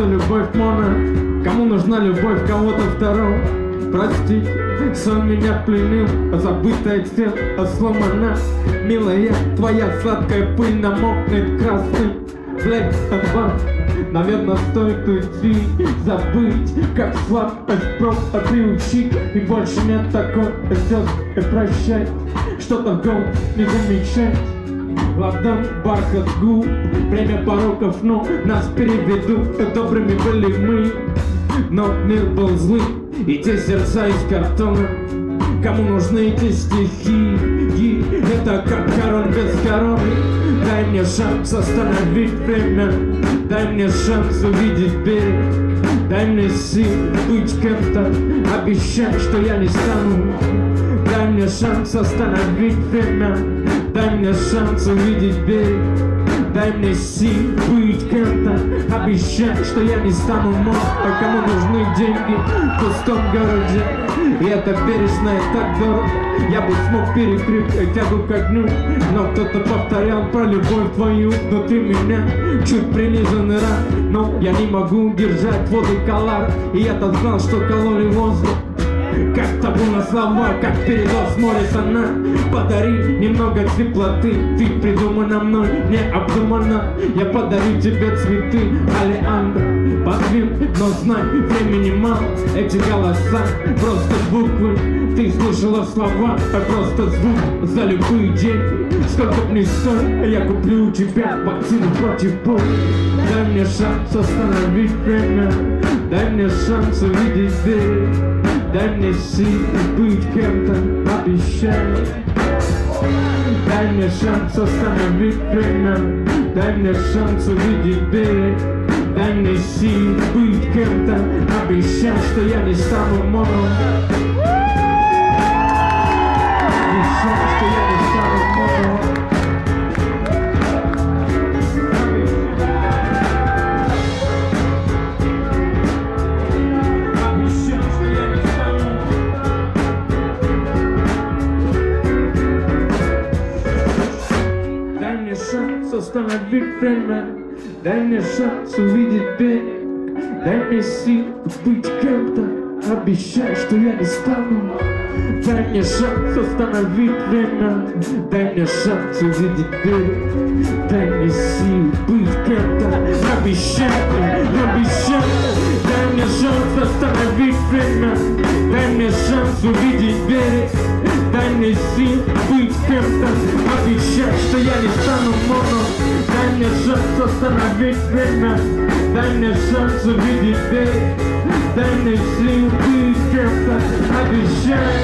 что любовь моно. Кому нужна любовь кого-то второго? Простите, сон меня пленил, забытая тело сломана. Милая, твоя сладкая пыль намокнет красным Black and White. Наверное, стоит уйти, забыть, как слабость просто приучить. И больше нет такой слез, прощай, что-то в голову не замечать. Ладон, бархат губ, время пороков, но нас переведут. Добрыми были мы, но мир был злым, и те сердца из картона. Кому нужны эти стихи? Это как король без короны. Дай мне шанс остановить время, дай мне шанс увидеть берег, дай мне сил быть кем-то, обещать, что я не стану. Дай мне шанс остановить время, дай мне шанс увидеть берег, дай мне сил быть кем-то, обещать, что я не стану мод. А кому нужны деньги в пустом городе? И это бережное так дорого. Я бы смог перекрыть тягу к огню, но кто-то повторял про любовь твою внутри меня. Чуть прилизанный ран, но я не могу держать воды колар. И я-то знал, что кололи воздух, как табу на слова, как передоз Моррисона. Подари немного теплоты, ведь придумано мной, не обдумано. Я подарю тебе цветы, Алеандро, подвин, но знай, времени мало. Эти голоса, просто буквы, ты слышала слова, а просто звук за любые деньги. Сколько б ни стоит, я куплю у тебя вакцину против боли. Дай мне шанс остановить время, дай мне шанс увидеть берег, дай мне сил быть кем-то, обещай. Дай мне шанс остановить время, дай мне шанс увидеть берег, дай мне сил быть кем-то, обещай, что я не стану моно. Обещай, что я не стану моно. Остановить время, дай мне шанс увидеть берег, дай мне сил быть кем-то, обещай, что я не стану. Дай мне шанс остановить время, дай мне шанс увидеть берег, дай мне сил быть кем-то, обещай, обещай. Дай мне шанс остановить время, дай мне шанс увидеть берег, дай мне сил быть кем-то, обещай, что я не стану моно. Дай мне шанс остановить время, дай мне шанс увидеть берег, дай мне сил быть кем-то, обещай.